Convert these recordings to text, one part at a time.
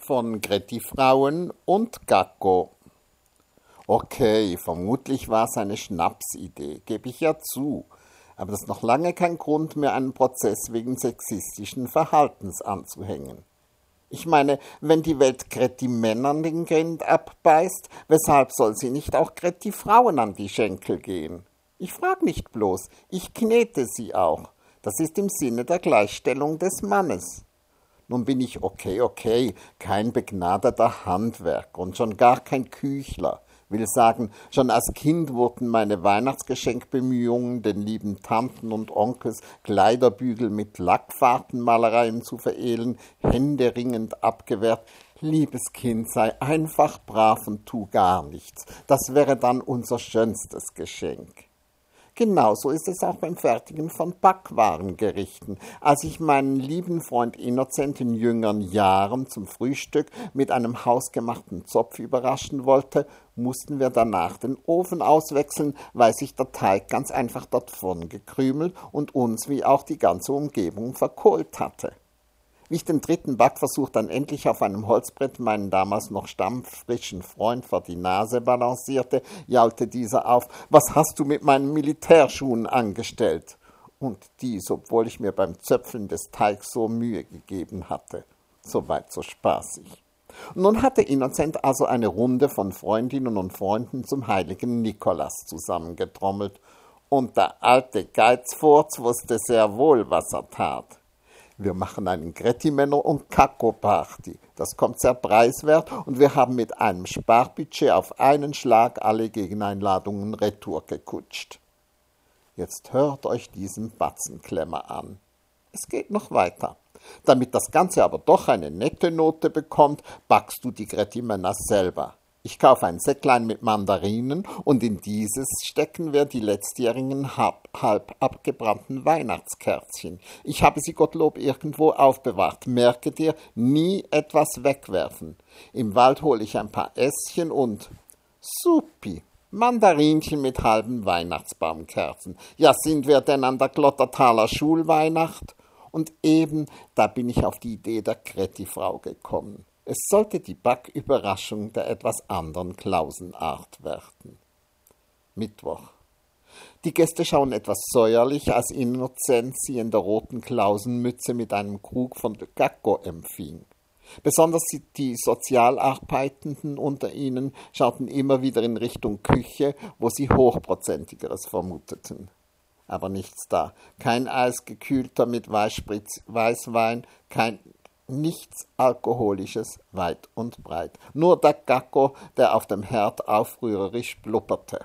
von Gretti-Frauen und Gacko. Okay, vermutlich war es eine Schnapsidee, gebe ich ja zu. Aber das ist noch lange kein Grund mehr, einen Prozess wegen sexistischen Verhaltens anzuhängen. Ich meine, wenn die Welt Gretti-Männern den Grind abbeißt, weshalb soll sie nicht auch Gretti-Frauen an die Schenkel gehen? Ich frage nicht bloß, ich knete sie auch. Das ist im Sinne der Gleichstellung des Mannes. Nun bin ich okay, kein begnadeter Handwerker und schon gar kein Küchler. Will sagen, schon als Kind wurden meine Weihnachtsgeschenkbemühungen, den lieben Tanten und Onkels Kleiderbügel mit Lackfahrtenmalereien zu veredeln, händeringend abgewehrt. Liebes Kind, sei einfach brav und tu gar nichts. Das wäre dann unser schönstes Geschenk. Genauso ist es auch beim Fertigen von Backwarengerichten. Als ich meinen lieben Freund Innocent in jüngeren Jahren zum Frühstück mit einem hausgemachten Zopf überraschen wollte, mussten wir danach den Ofen auswechseln, weil sich der Teig ganz einfach davon gekrümelt und uns wie auch die ganze Umgebung verkohlt hatte. Wie ich den dritten Backversuch dann endlich auf einem Holzbrett meinen damals noch stammfrischen Freund vor die Nase balancierte, jaulte dieser auf: »Was hast du mit meinen Militärschuhen angestellt?« Und dies, obwohl ich mir beim Zöpfeln des Teigs so Mühe gegeben hatte. Soweit so spaßig. Und nun hatte Innocent also eine Runde von Freundinnen und Freunden zum heiligen Nikolaus zusammengetrommelt. Und der alte Geizfurz wusste sehr wohl, was er tat. Wir machen einen Gretti-Männer- und Gacko-Party. Das kommt sehr preiswert und wir haben mit einem Sparbudget auf einen Schlag alle Gegeneinladungen retour gekutscht. Jetzt hört euch diesen Batzenklemmer an. Es geht noch weiter. Damit das Ganze aber doch eine nette Note bekommt, backst du die Gretti-Männer selber. Ich kaufe ein Säcklein mit Mandarinen und in dieses stecken wir die letztjährigen halb abgebrannten Weihnachtskerzchen. Ich habe sie Gottlob irgendwo aufbewahrt. Merke dir, nie etwas wegwerfen. Im Wald hole ich ein paar Ästchen und supi, Mandarinchen mit halben Weihnachtsbaumkerzen. Ja, sind wir denn an der Glottertaler Schulweihnacht? Und eben, da bin ich auf die Idee der Gretti-Frau gekommen. Es sollte die Backüberraschung der etwas anderen Klausenart werden. Mittwoch. Die Gäste schauen etwas säuerlich, als Innocent sie in der roten Klausenmütze mit einem Krug von Gacko empfing. Besonders die Sozialarbeitenden unter ihnen schauten immer wieder in Richtung Küche, wo sie Hochprozentigeres vermuteten. Aber nichts da. Kein eisgekühlter mit Weißwein, nichts Alkoholisches, weit und breit. Nur der Gacko, der auf dem Herd aufrührerisch blubberte.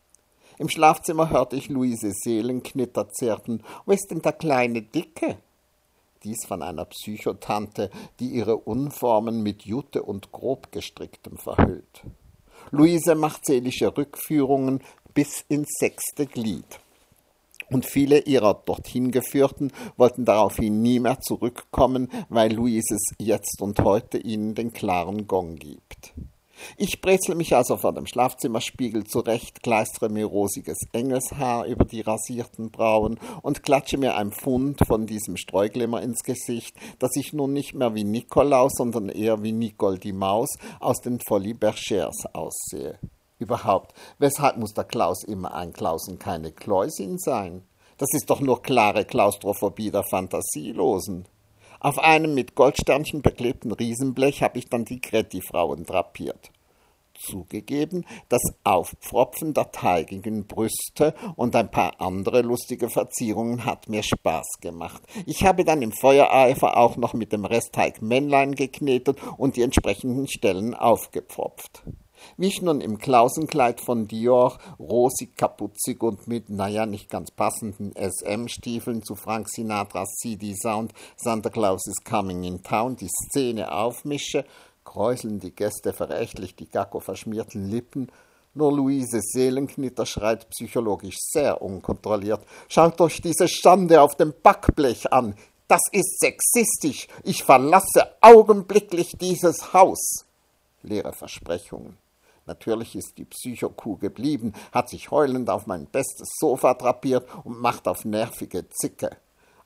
Im Schlafzimmer hörte ich Luise Seelenknitter zirpen. »Wo ist denn der kleine Dicke?« Dies von einer Psychotante, die ihre Unformen mit Jute und Grobgestricktem verhüllt. Luise macht seelische Rückführungen bis ins 6. Glied. Und viele ihrer dorthin Geführten wollten daraufhin nie mehr zurückkommen, weil Luises jetzt und heute ihnen den klaren Gong gibt. Ich brezel mich also vor dem Schlafzimmerspiegel zurecht, kleistere mir rosiges Engelshaar über die rasierten Brauen und klatsche mir ein Pfund von diesem Streuglimmer ins Gesicht, dass ich nun nicht mehr wie Nikolaus, sondern eher wie Nicole die Maus aus den Folies Bergères aussehe. Überhaupt, weshalb muss der Klaus immer ein Klaus und keine Kläusin sein? Das ist doch nur klare Klaustrophobie der Fantasielosen. Auf einem mit Goldsternchen beklebten Riesenblech habe ich dann die Gretti-Frauen drapiert. Zugegeben, das Aufpfropfen der teigigen Brüste und ein paar andere lustige Verzierungen hat mir Spaß gemacht. Ich habe dann im Feuereifer auch noch mit dem Restteig Männlein geknetet und die entsprechenden Stellen aufgepfropft. Wie ich nun im Klausenkleid von Dior, rosig, kapuzig und mit, nicht ganz passenden SM-Stiefeln zu Frank Sinatras CD Sound Santa Claus is Coming in Town die Szene aufmische, kräuseln die Gäste verächtlich die Gacko-verschmierten Lippen. Nur Luise Seelenknitter schreit psychologisch sehr unkontrolliert: »Schaut euch diese Schande auf dem Backblech an! Das ist sexistisch! Ich verlasse augenblicklich dieses Haus!« Leere Versprechungen. Natürlich ist die Psychokuh geblieben, hat sich heulend auf mein bestes Sofa drapiert und macht auf nervige Zicke.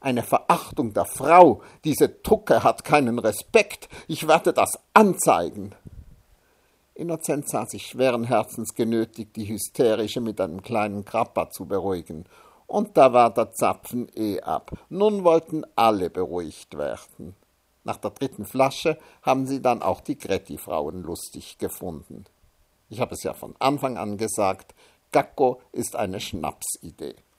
Eine Verachtung der Frau. Diese Tucke hat keinen Respekt. Ich werde das anzeigen. Innozenz sah sich schweren Herzens genötigt, die Hysterische mit einem kleinen Grappa zu beruhigen. Und da war der Zapfen ab. Nun wollten alle beruhigt werden. Nach der 3. Flasche haben sie dann auch die Gretti-Frauen lustig gefunden. Ich habe es ja von Anfang an gesagt, Gacko ist eine Schnapsidee.